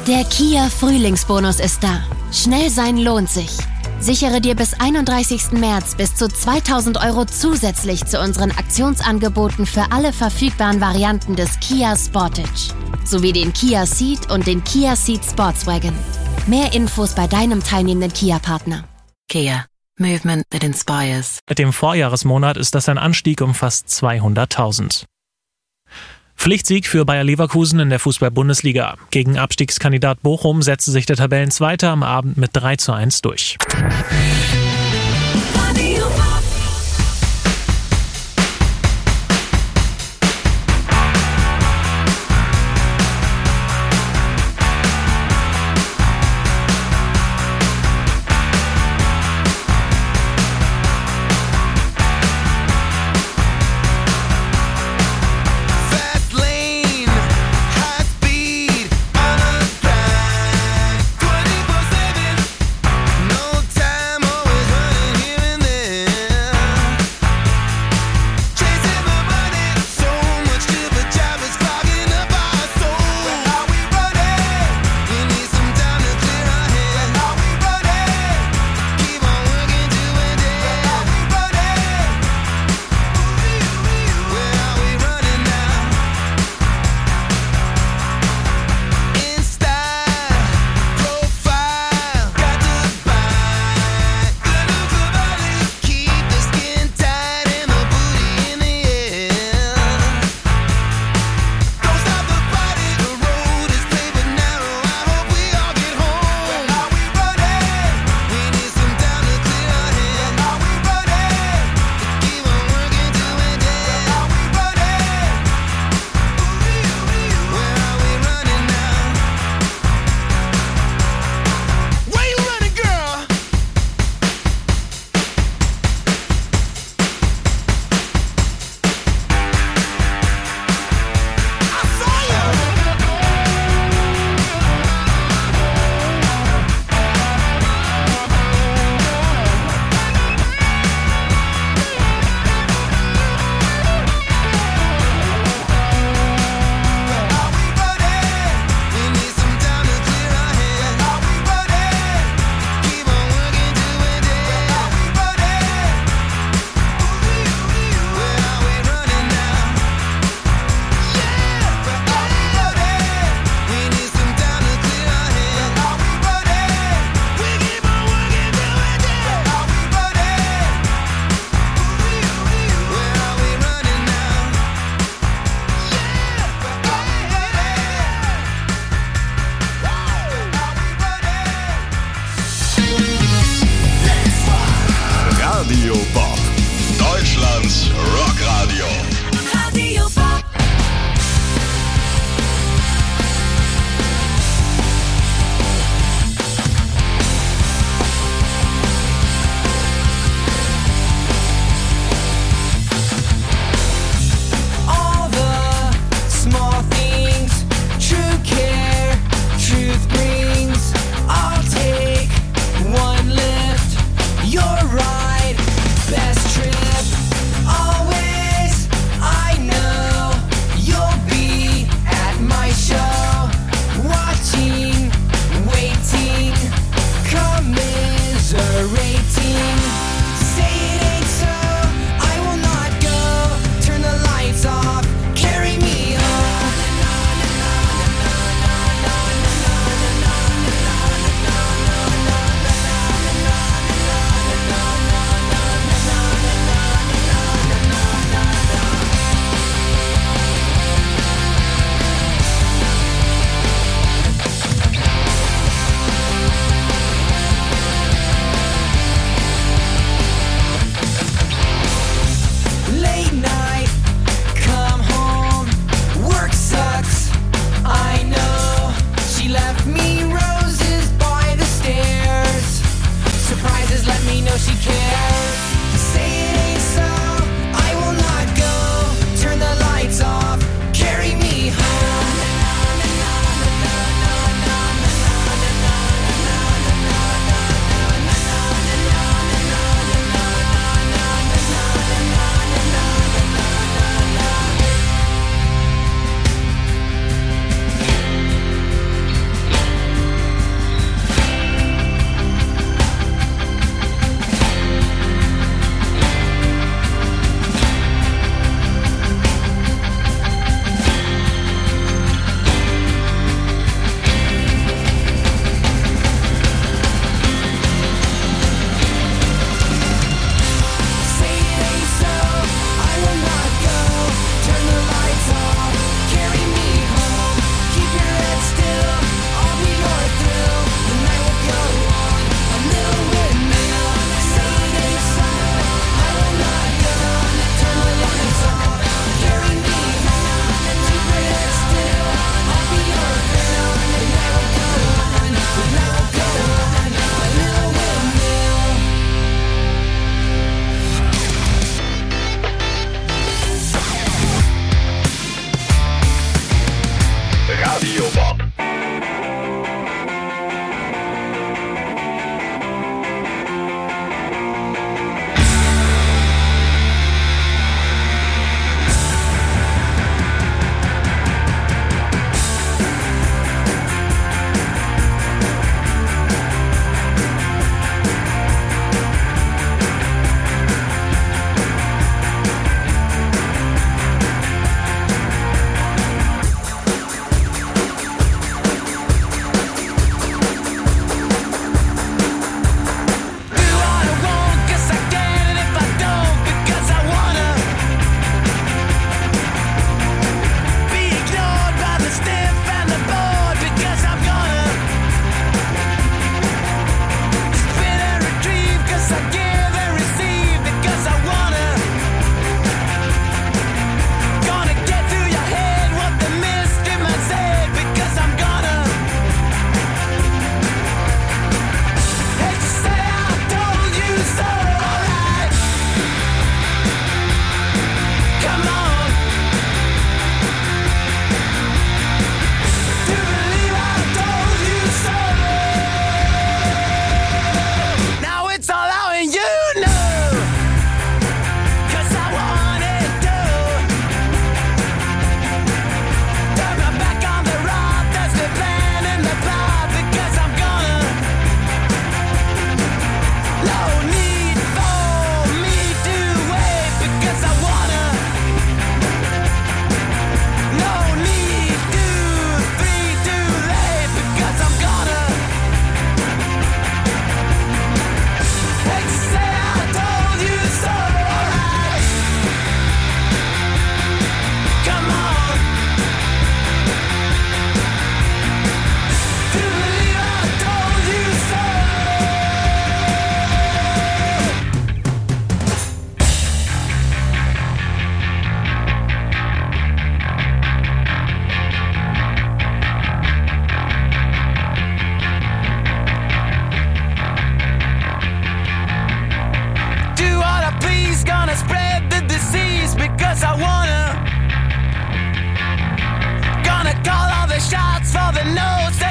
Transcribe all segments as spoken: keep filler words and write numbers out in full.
Der Kia Frühlingsbonus ist da. Schnell sein lohnt sich. Sichere dir bis einunddreißigsten März bis zu zweitausend Euro zusätzlich zu unseren Aktionsangeboten für alle verfügbaren Varianten des Kia Sportage. Sowie den Kia Ceed und den Kia Ceed Sportswagon. Mehr Infos bei deinem teilnehmenden Kia-Partner. Kia. Movement that inspires. Mit dem Vorjahresmonat ist das ein Anstieg um fast zweihunderttausend. Pflichtsieg für Bayer Leverkusen in der Fußball-Bundesliga. Gegen Abstiegskandidat Bochum setzte sich der Tabellenzweiter am Abend mit drei zu eins durch.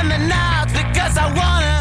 in the night because I wanna.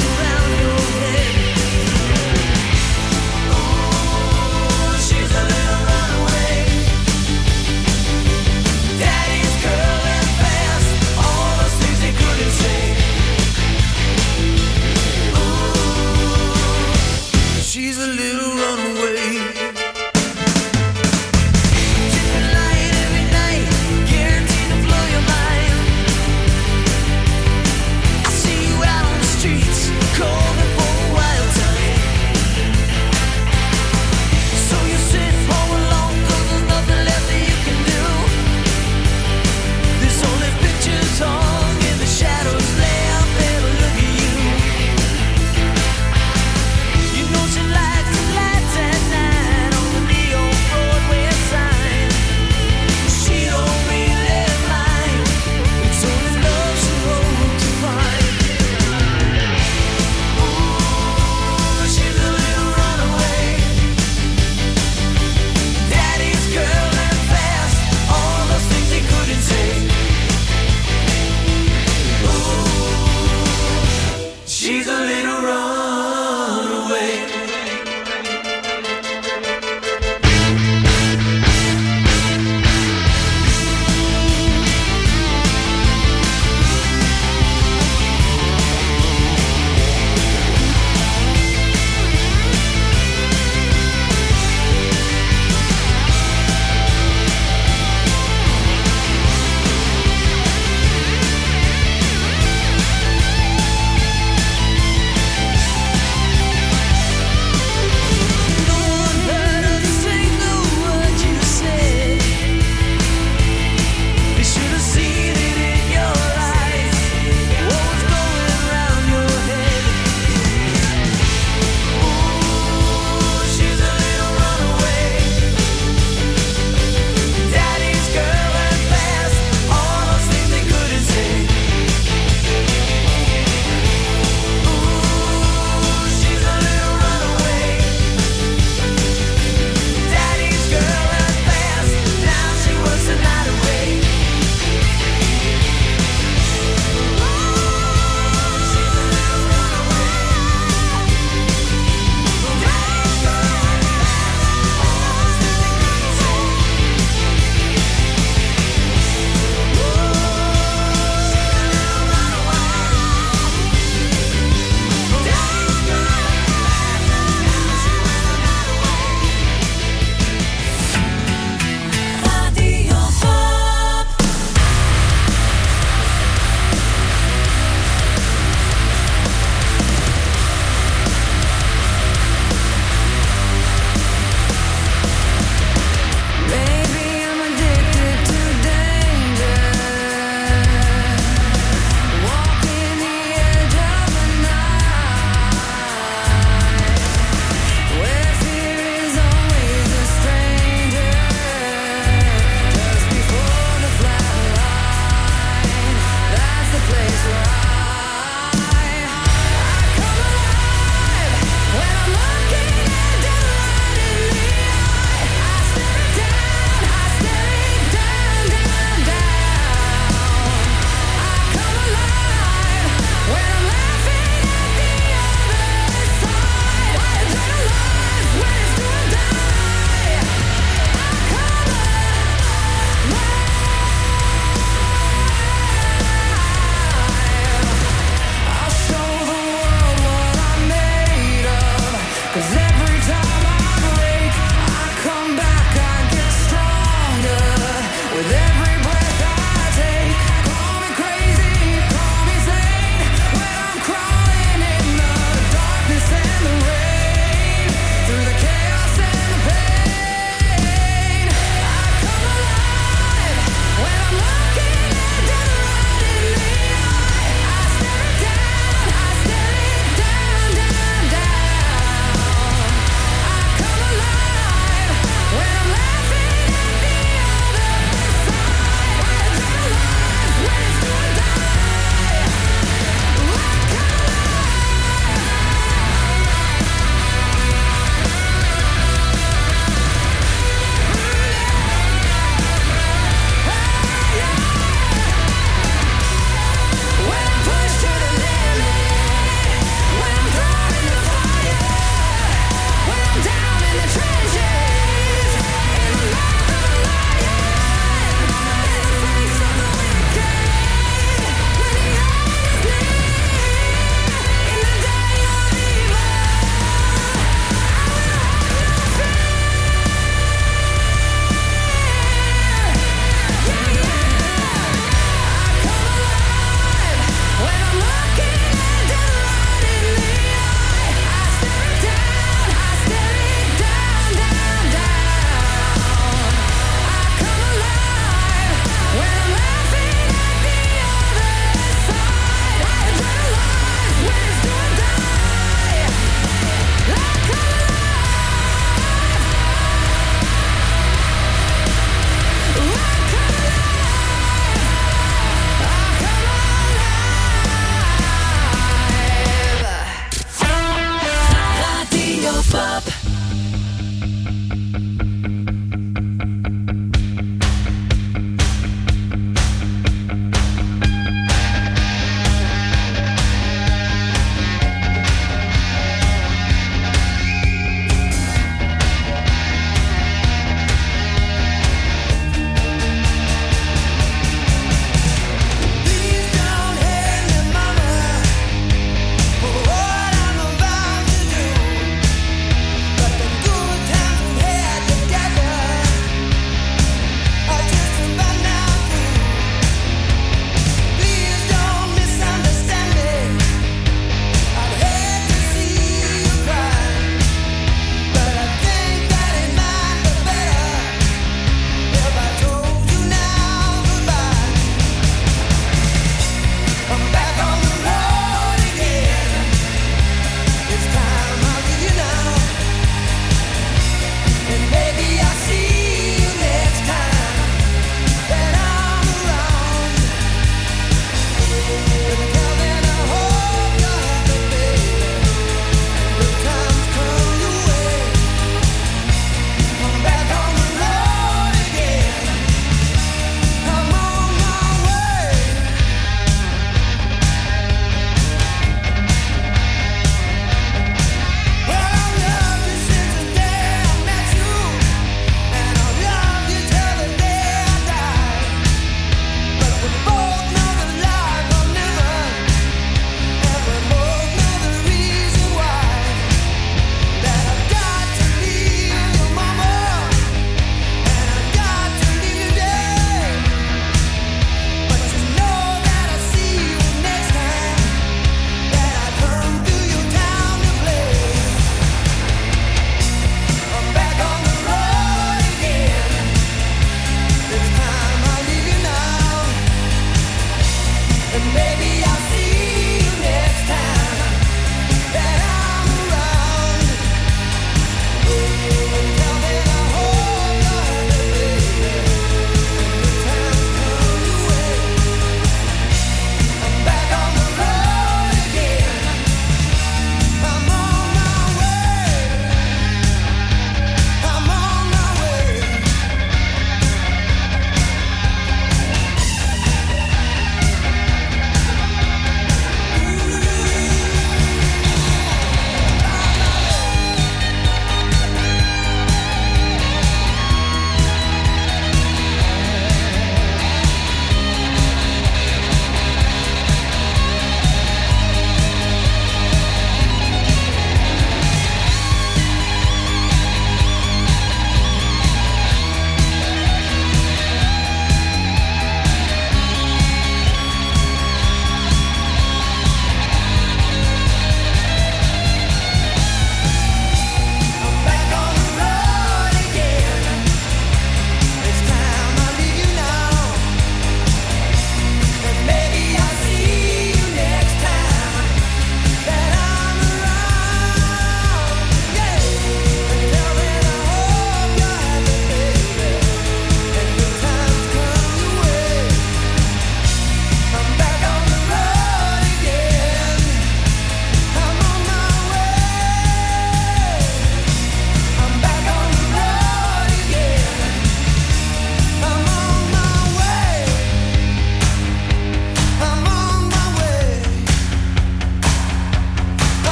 She's a little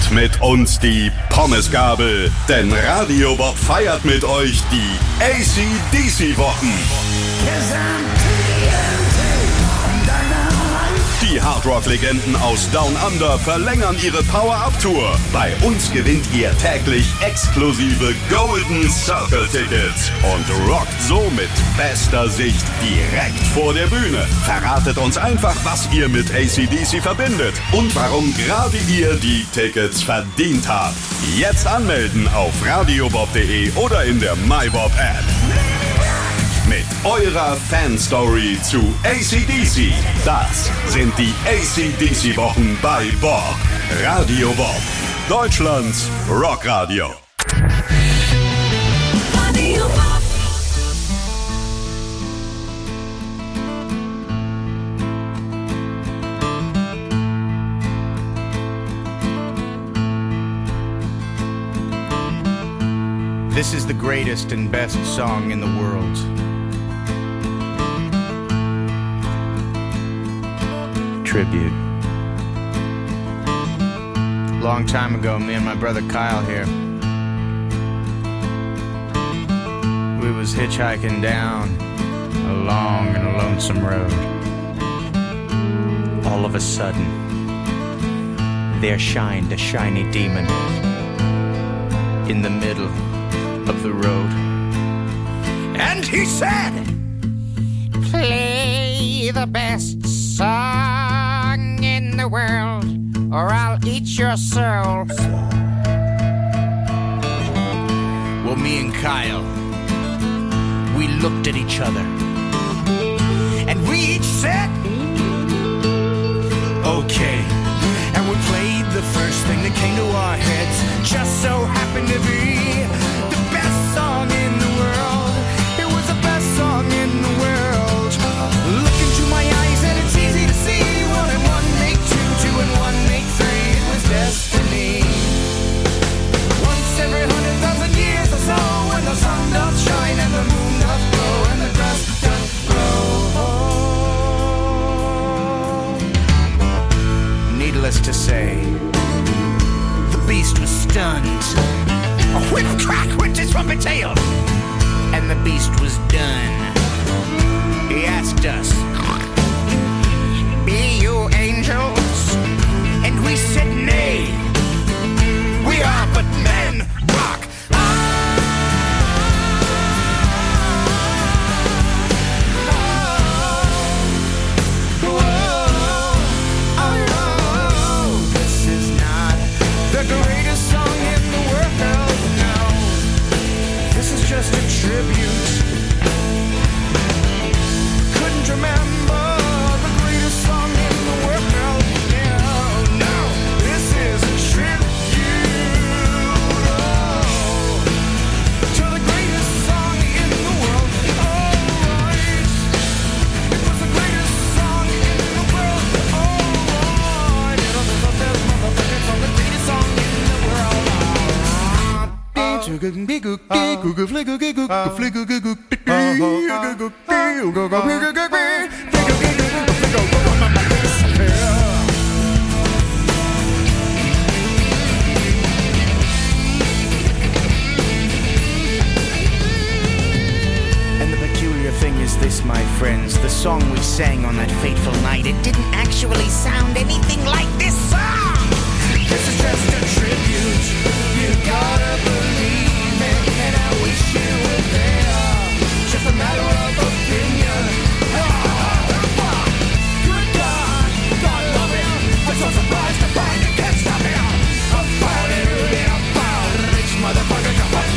Hebt mit uns die Pommesgabel, denn Radio Bob feiert mit euch die A C D C-Wochen. Die Hardrock-Legenden aus Down Under verlängern ihre Power-Up-Tour. Bei uns gewinnt ihr täglich exklusive Golden Circle-Tickets und rockt so mit bester Sicht direkt vor der Bühne. Verratet uns einfach, was ihr mit A C D C verbindet und warum gerade ihr die Tickets verdient habt. Jetzt anmelden auf radiobob punkt de oder in der MyBob-App. Mit eurer Fanstory zu A C D C. Das sind die A C D C-Wochen bei Bob. Radio Bob, Deutschlands Rockradio. Radio Bob. This is the greatest and best song in the world. Tribute. Long time ago, me and my brother Kyle here, we was hitchhiking down a long and a lonesome road. All of a sudden, there shined a shiny demon in the middle of the road. And he said, "Play the best song in the world, or I'll eat your soul." Well, me and Kyle, we looked at each other, and we each said, "Okay." And we played the first thing that came to our heads, just so happened to be the best song in the world. It was the best song in the world. Look into my eyes and it's easy to see. One and one make two, two and one make three. It was destiny. Once every hundred thousand years or so, when the sun doth shine and the moon doth glow and the grass doth grow. Needless to say, the beast was stunned. A whip crack went his trumpet tail, and the beast was done. He asked us, "Be you angels?" And we said, "Nay, we are but men." Rock. This is not the greatest song in the world, no. This is just a tribute. Couldn't remember the greatest song in the world, no, no. This is a tribute, oh, to the greatest song in the world. Alright, it was the greatest song in the world. Alright, it was the best motherfucking song, the greatest song in the world. And the peculiar thing is this, my friends, the song we sang on that fateful night, it didn't actually sound anything like this song. This is just a tribute. You gotta believe it, and I wish you were there. Just a matter of opinion. Good God, God love him. I'm so surprised to find you can't stop him. I'm fighting really about rich motherfucker got my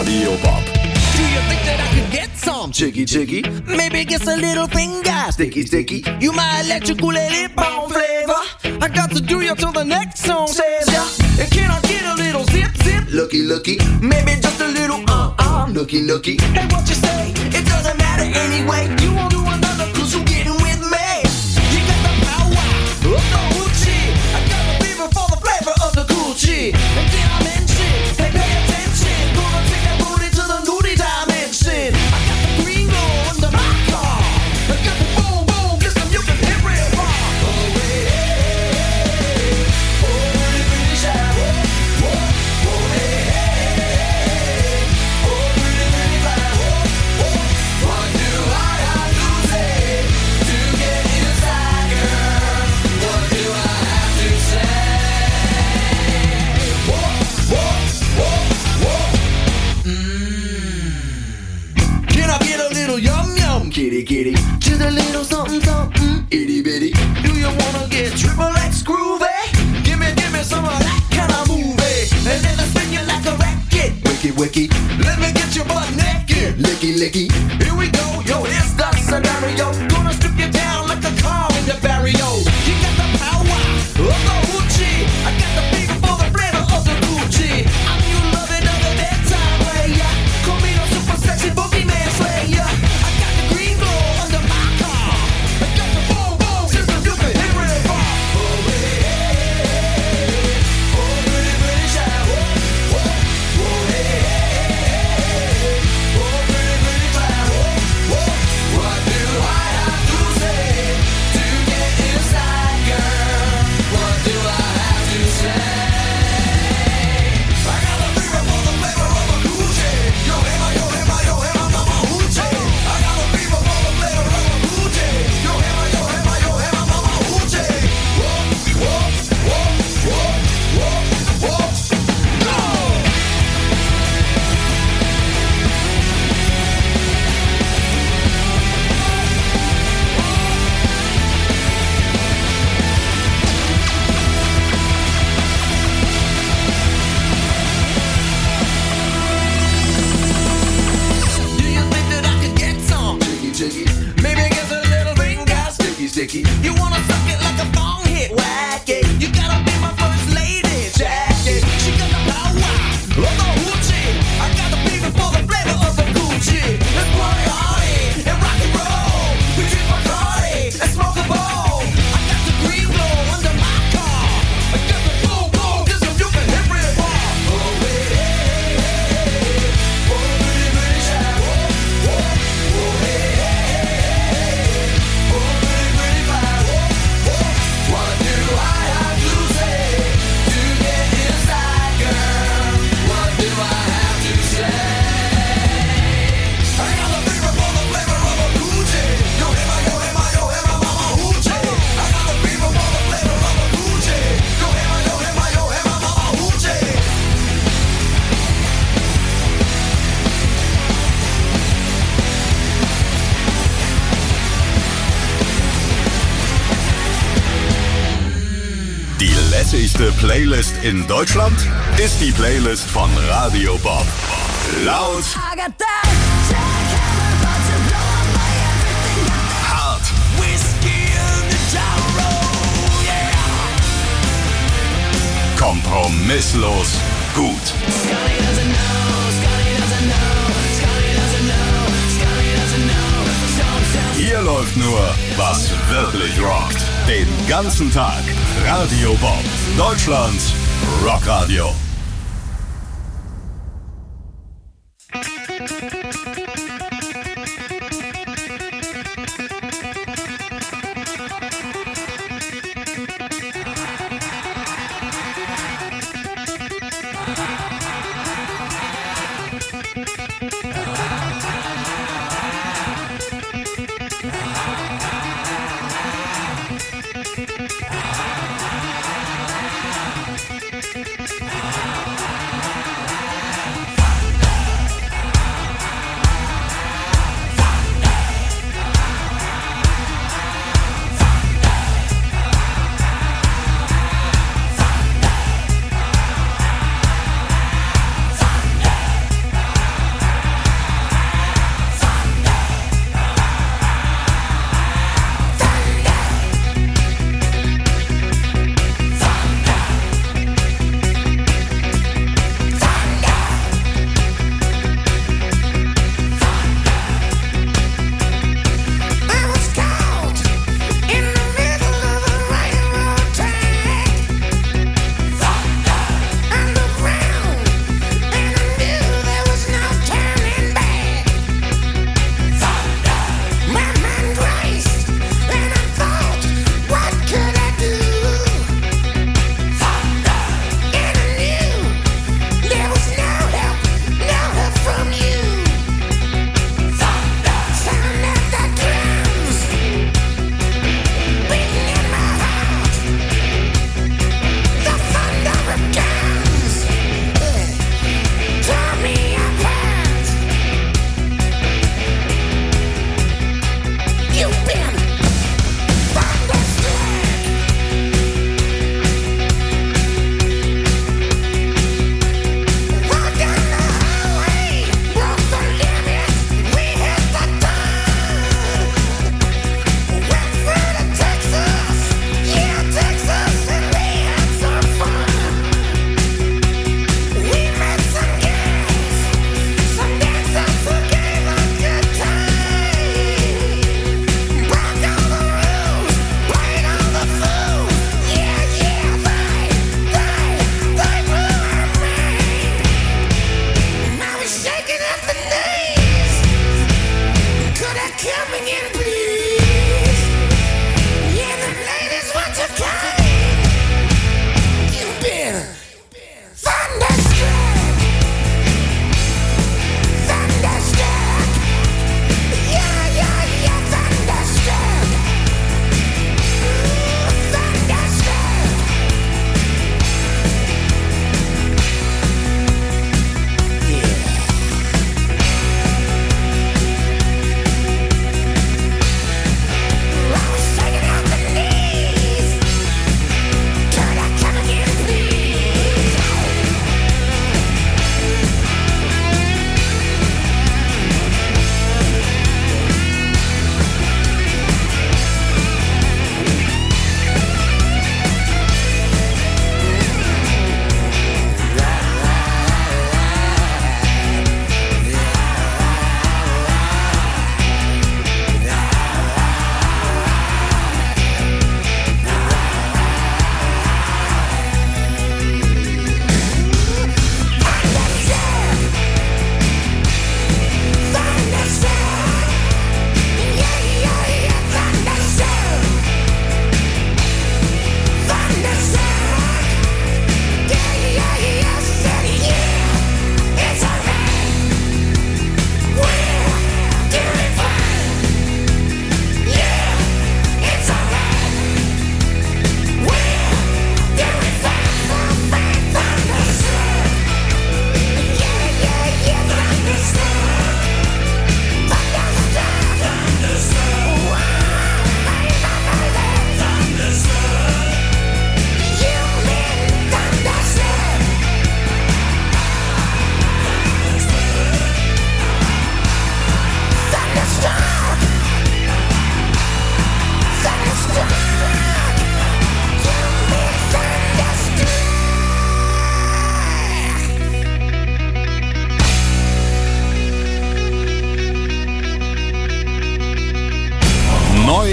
Radio Bob. Do you think that I could get some? Chicky, chicky. Maybe get a little finger. Sticky, sticky. You my electric lip on flavor. I got to do you till the next song says ya. And can I get a little zip, zip? Looky, looky. Maybe just a little uh, uh. Nookie, nookie. Hey, what you say? It doesn't matter anyway. You won't do another cause you getting with me. You got the power of the hoochie. I got the fever for the flavor of the Gucci. And then I mention, hey, pay attention. Gonna take that booty to the nudie dimension. I got the green glow under my car. I got the boom, boom, listen, you can hear it far. Oh, hey, hey, oh, pretty, pretty shy. Oh, oh, oh, hey, hey, oh, pretty, pretty fly. Oh, oh, what do I have to say to get inside, girl? What do I have to say? Whoa, whoa, whoa, whoa. Mmm. Can I get a little yum yum? Kitty, kitty. Just a little something something. Itty bitty. Do you wanna get triple X groovy? Give me, give me some of that kind of movie. And then I spin you like a racket. Wiki, wiki. Let me get your butt naked. Licky, licky. Here we go, yo, it's the scenario. Gonna strip you down like a car in the barrio. You got the power of the hoochie. I got the fever for the flavor of the Gucci. I'm you loving of the bedtime player. Call me the super sexy boogeyman slayer. I got the green glow under my car. I got the boom boom system, you can hear it far. Oh, hey, hey, hey. Oh, pretty, pretty shy. Whoa, whoa, whoa, hey, hey, hey. Oh, pretty, pretty fly. Whoa, whoa. What do I have to say to get inside, girl? What do I have to say? I got the fever for the flavor of a Gucci. Yo, hey, my, yo, hey, my, yo, hey, my mama hoochie. I got the fever for the flavor of a Gucci. Yo, hey, my, yo, hey, my, yo, hey, my mama hoochie. Whoa, whoa, whoa, whoa, whoa, whoa. Go! Do you think that I could get some? Chicky, chicky. Maybe get a little finger. Sticky, sticky. You wanna suck it like a thong hit, whack it. You gotta be my first lady, Jackie. She got the power of the hoochie. I got the fever for the flavor of the Gucci. Let's party hardy and rock and roll. We drink Bacardi and smoke a bowl. I got the green glow under my car. I got the boom boom, just so you can hear it far. Oh, hey, hey, hey. Oh, pretty, pretty shy. Whoa, whoa, whoa, hey, hey, hey. Oh, pretty, pretty fly. Whoa, whoa. What do I have to say to get inside, girl? What do I have to say? I got the fever for the flavor of a Gucci. Yo, hey, my, yo, hey, my, yo, hey, my mama hoochie. I got the fever for the flavor of a Gucci. Yo, hey, my, yo, hey, my, yo, hey, my mama hoochie. Die lässigste Playlist in Deutschland ist die Playlist von Radio Bob. Laut, I got that jackhammer about to blow up my everything. hart, Whiskey in the gyro, yeah. kompromisslos, gut. Scully doesn't know, Scully doesn't know, Scully doesn't know, Scully doesn't know. Don't tell Hier läuft nur, was wirklich rockt. Den ganzen Tag. Radio Bob. Deutschlands Rockradio.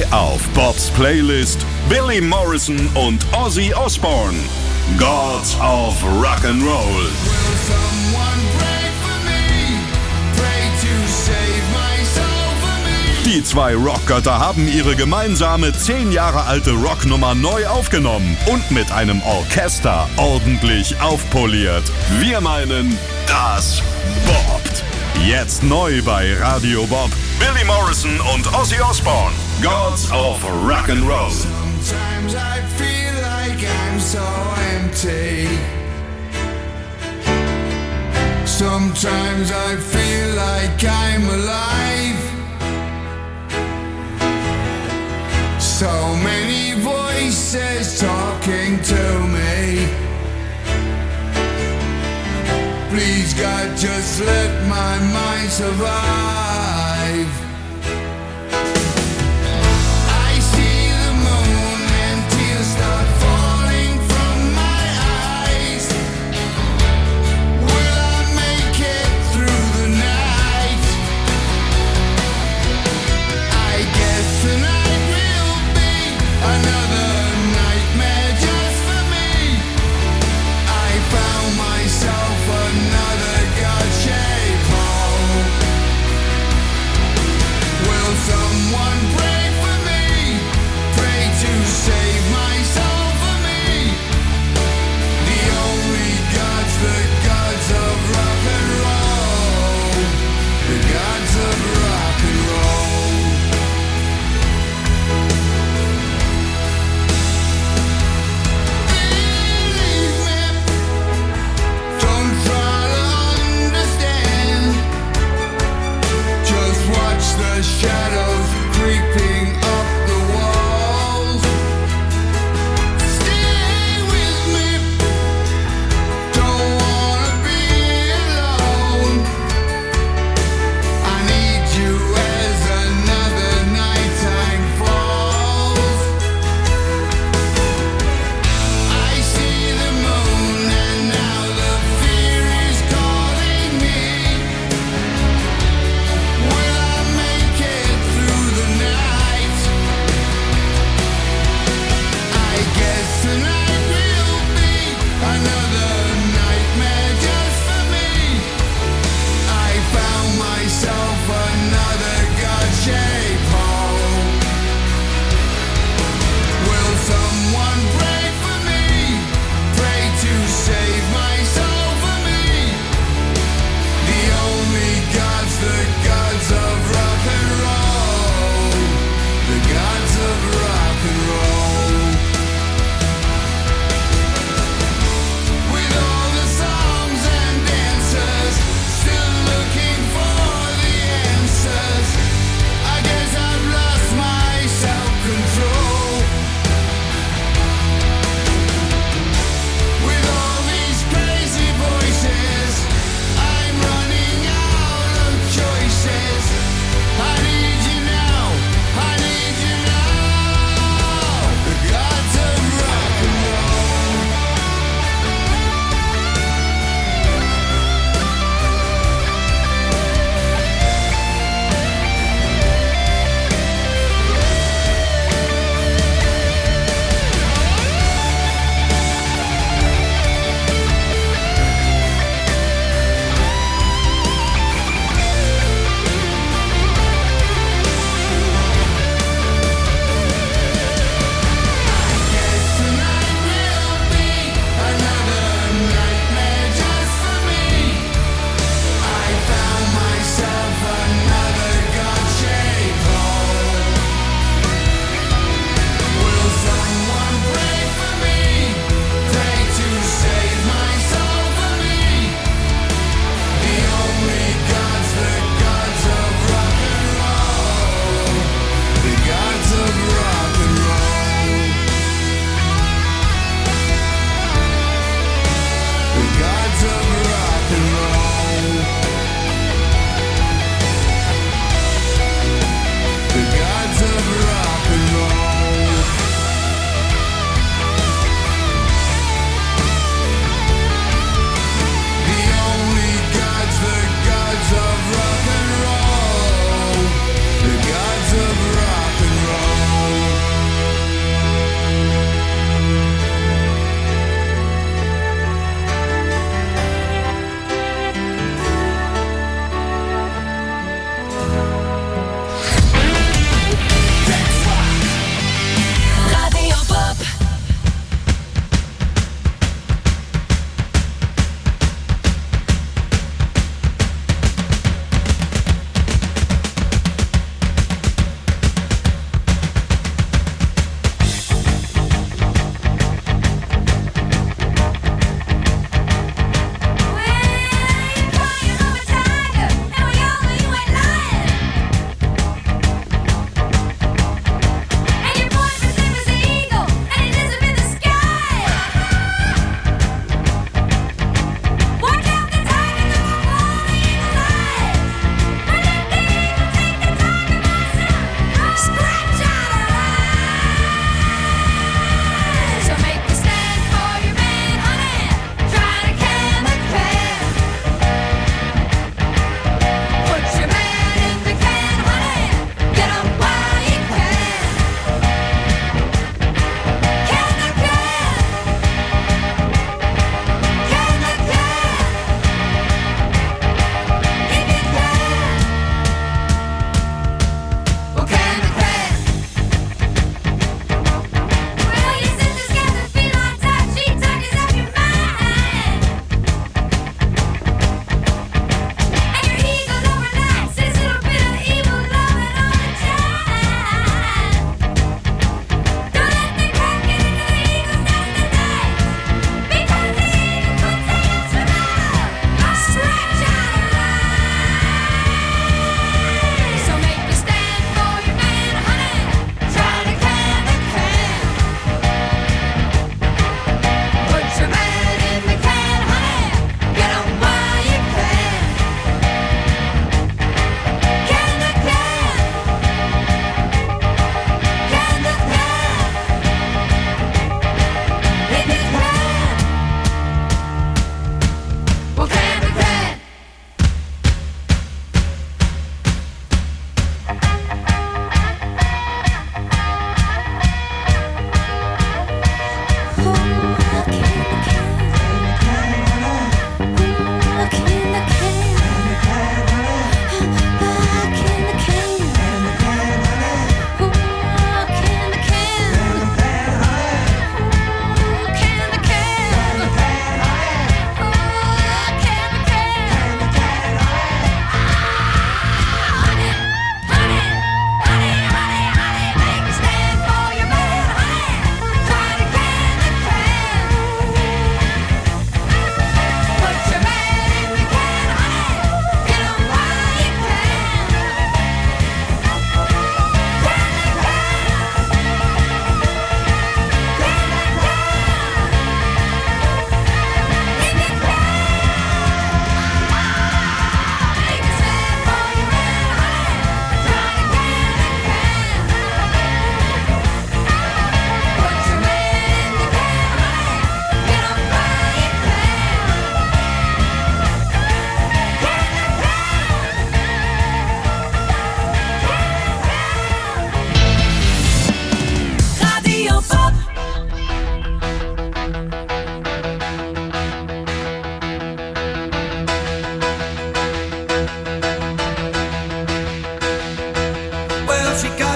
auf Bobs Playlist Billy Morrison und Ozzy Osbourne. Gods of Rock'n'Roll. Die zwei Rockgötter haben ihre gemeinsame zehn Jahre alte Rocknummer neu aufgenommen und mit einem Orchester ordentlich aufpoliert. Wir meinen, das bobbt. Jetzt neu bei Radio Bob. Billy Morrison und Ozzy Osbourne. Gods of Rock'n'Roll. Sometimes I feel like I'm so empty. Sometimes I feel like I'm alive. So many voices talking to me. Please God, just let my mind survive. I see the moon and tears start falling from my eyes. Will I make it through the night? I guess tonight will be another nightmare just for me. I found myself another God-shaped hole.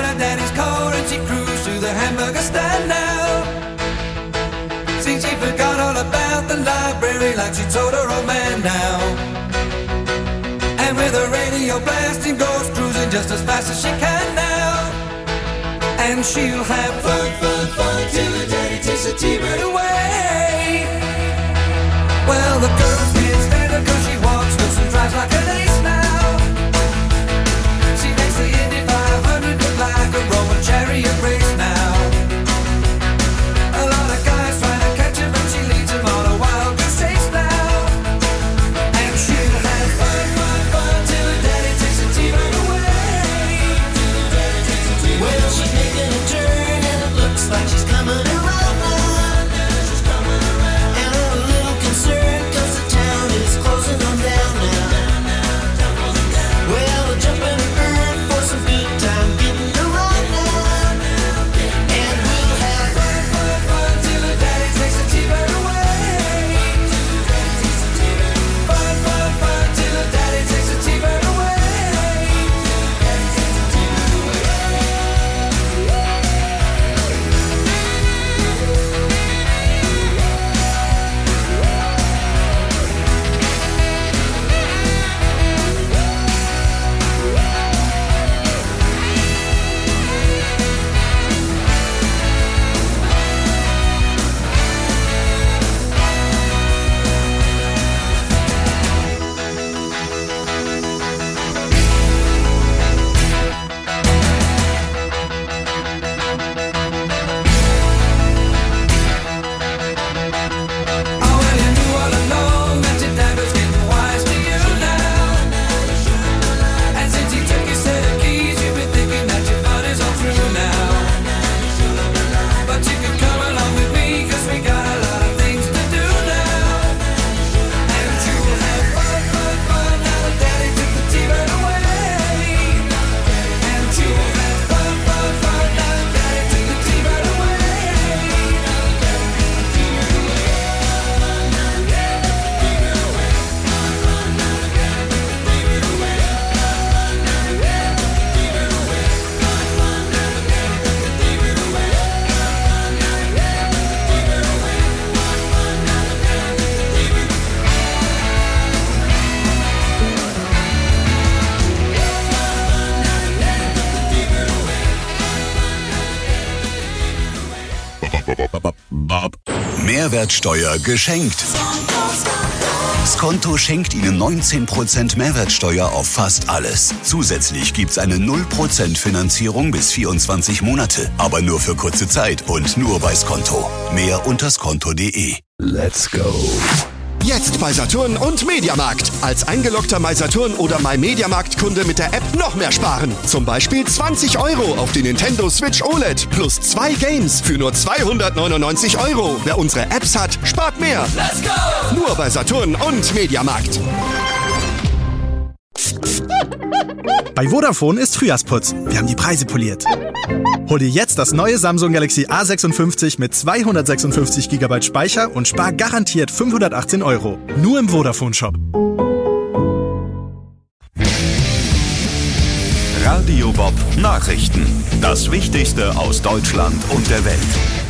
on her daddy's coat and she cruised to the hamburger stand now. See, she forgot all about the library like she told her old man now. And with her radio blasting goes cruising just as fast as she can now. And she'll have fun, fun, fun till her daddy takes the T-bird away. Well, the girls can't stand her cause she walks, looks and drives like an ace now. She makes the Indy five hundred look like a Roman chariot race now. A lot of guys trying to catch her, but she leads them on a wild goose chase now. And she'll have fun, fun, fun till her daddy takes the T-bird away. Well, she's making a turn and it looks like she's coming around now. And I'm a little concerned cause the town is closing on down now. Well, I'll jump in a bird for some good time getting around now. And we'll have fun, fun, fun till her daddy takes the T-bird away. Fun, fun, fun till her daddy takes the T-bird away. Oh, well, you knew all along that your dad was getting wise to you now. And since he took your set of keys, you've been thinking that your fun is all through now. But you can come along with me, cause we got a lot of things to do now. And you'll have fun, fun, fun, now that daddy took the T-bird away. And you'll have fun, fun, fun, now that daddy took the T-bird away. Mehrwertsteuer geschenkt. Skonto schenkt Ihnen neunzehn Prozent Mehrwertsteuer auf fast alles. Zusätzlich gibt's eine null Prozent Finanzierung bis vierundzwanzig Monate. Aber nur für kurze Zeit und nur bei Skonto. Mehr unter skonto punkt de. Let's go. Jetzt bei Saturn und Mediamarkt. Als eingeloggter MySaturn oder MyMediamarkt-Kunde mit der App noch mehr sparen. Zum Beispiel zwanzig Euro auf die Nintendo Switch O L E D plus zwei Games für nur zweihundertneunundneunzig Euro. Wer unsere Apps hat, spart mehr. Let's go! Nur bei Saturn und Mediamarkt. Bei Vodafone ist Frühjahrsputz. Wir haben die Preise poliert. Hol dir jetzt das neue Samsung Galaxy A sechsundfünfzig mit zweihundertsechsundfünfzig Gigabyte Speicher und spar garantiert fünfhundertachtzehn Euro. Nur im Vodafone-Shop. Radio Bob Nachrichten. Das Wichtigste aus Deutschland und der Welt.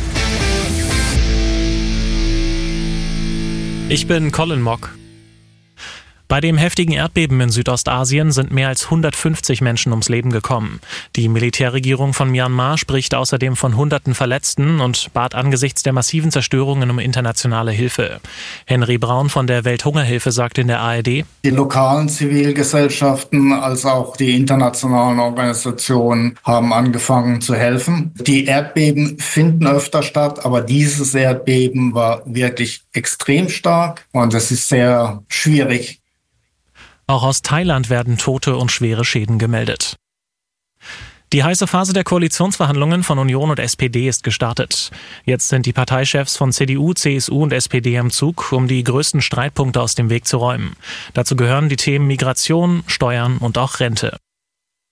Ich bin Colin Mock. Bei dem heftigen Erdbeben in Südostasien sind mehr als hundertfünfzig Menschen ums Leben gekommen. Die Militärregierung von Myanmar spricht außerdem von hunderten Verletzten und bat angesichts der massiven Zerstörungen um internationale Hilfe. Henry Braun von der Welthungerhilfe sagt in der A R D: Die lokalen Zivilgesellschaften als auch die internationalen Organisationen haben angefangen zu helfen. Die Erdbeben finden öfter statt, aber dieses Erdbeben war wirklich extrem stark und es ist sehr schwierig. Auch aus Thailand werden Tote und schwere Schäden gemeldet. Die heiße Phase der Koalitionsverhandlungen von Union und S P D ist gestartet. Jetzt sind die Parteichefs von C D U, C S U und S P D am Zug, um die größten Streitpunkte aus dem Weg zu räumen. Dazu gehören die Themen Migration, Steuern und auch Rente.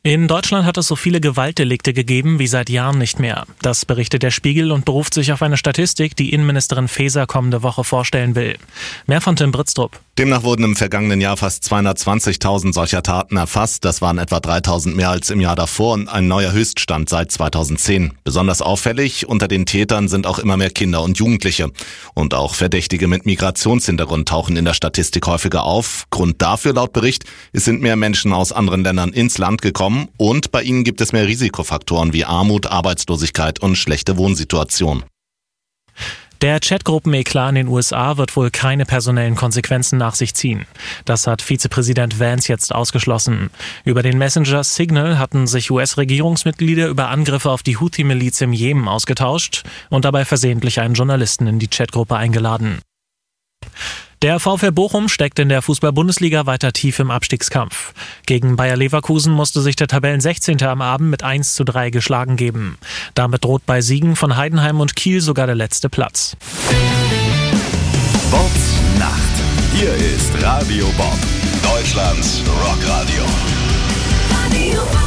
In Deutschland hat es so viele Gewaltdelikte gegeben wie seit Jahren nicht mehr. Das berichtet der Spiegel und beruft sich auf eine Statistik, die Innenministerin Faeser kommende Woche vorstellen will. Mehr von Tim Britztrup. Demnach wurden im vergangenen Jahr fast zweihundertzwanzigtausend solcher Taten erfasst. Das waren etwa dreitausend mehr als im Jahr davor und ein neuer Höchststand seit zweitausendzehn. Besonders auffällig, unter den Tätern sind auch immer mehr Kinder und Jugendliche. Und auch Verdächtige mit Migrationshintergrund tauchen in der Statistik häufiger auf. Grund dafür laut Bericht, es sind mehr Menschen aus anderen Ländern ins Land gekommen und bei ihnen gibt es mehr Risikofaktoren wie Armut, Arbeitslosigkeit und schlechte Wohnsituation. Der Chatgruppen-Eklat in den U S A wird wohl keine personellen Konsequenzen nach sich ziehen. Das hat Vizepräsident Vance jetzt ausgeschlossen. Über den Messenger Signal hatten sich U S-Regierungsmitglieder über Angriffe auf die Houthi-Miliz im Jemen ausgetauscht und dabei versehentlich einen Journalisten in die Chatgruppe eingeladen. Der VfL Bochum steckt in der Fußball-Bundesliga weiter tief im Abstiegskampf. Gegen Bayer Leverkusen musste sich der Tabellensechzehnte am Abend mit eins zu drei geschlagen geben. Damit droht bei Siegen von Heidenheim und Kiel sogar der letzte Platz. Bobs Nacht. Hier ist Radio Bob, Deutschlands Rockradio. Radio Bob.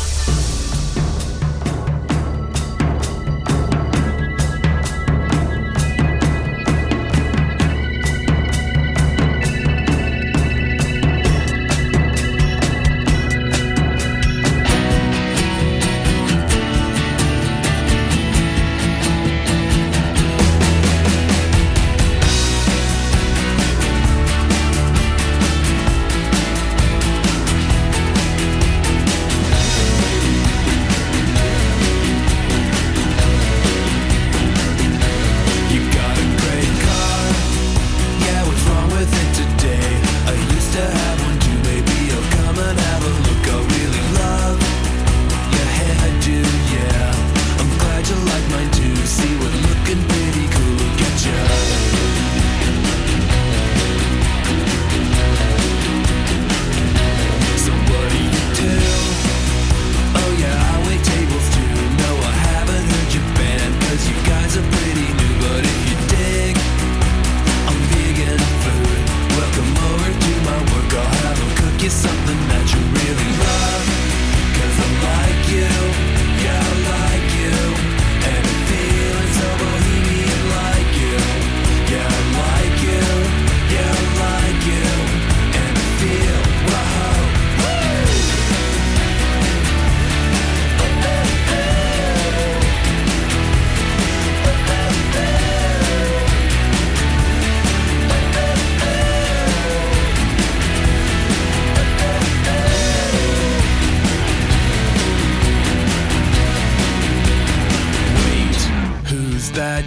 That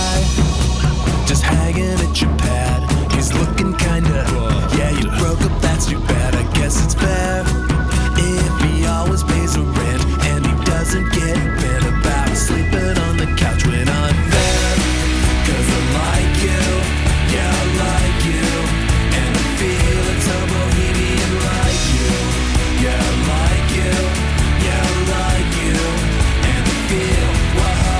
guy just hanging at your pad. He's looking kinda, yeah, you broke up, that's too bad. I guess it's fair if he always pays the rent and he doesn't get bent about sleeping on the couch when I'm there. Cause I like you, yeah, I like you, and I feel it's so bohemian like you. Yeah, I like you, yeah, I like you, and I feel, whoa.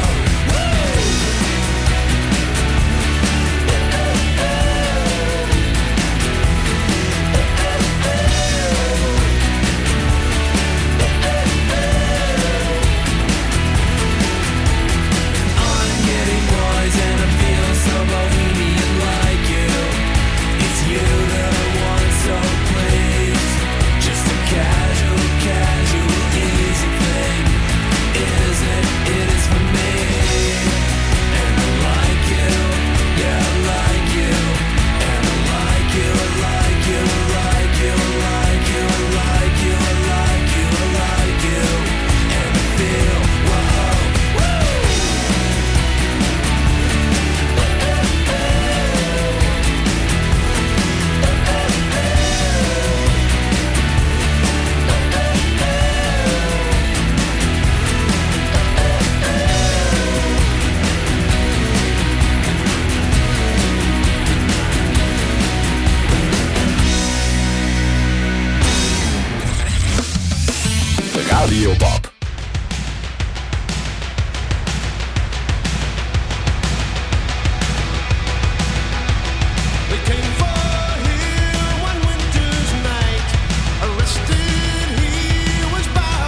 Radio Bob. He was by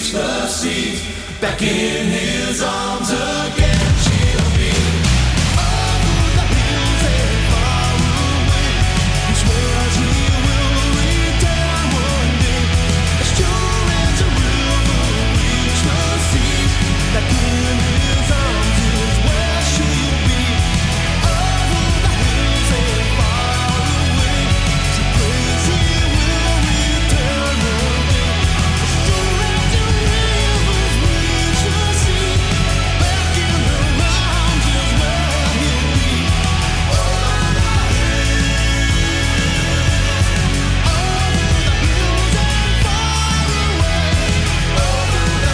reach the sea, back in his arms again she'll be. Over the hills and far away, he swears he will return one day. As sure as a river reach the sea, back in his arms is where she'll be. Over the hills and far away, she prays he will return one day. As sure as the rivers reach the sea, back in her arms is where he'll be. Over the hills and far away, over the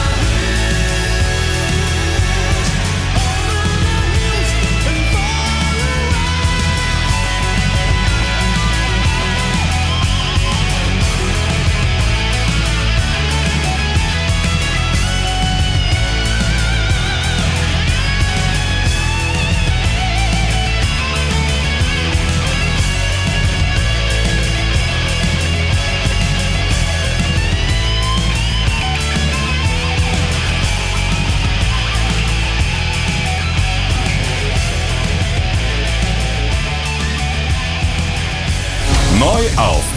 Neu auf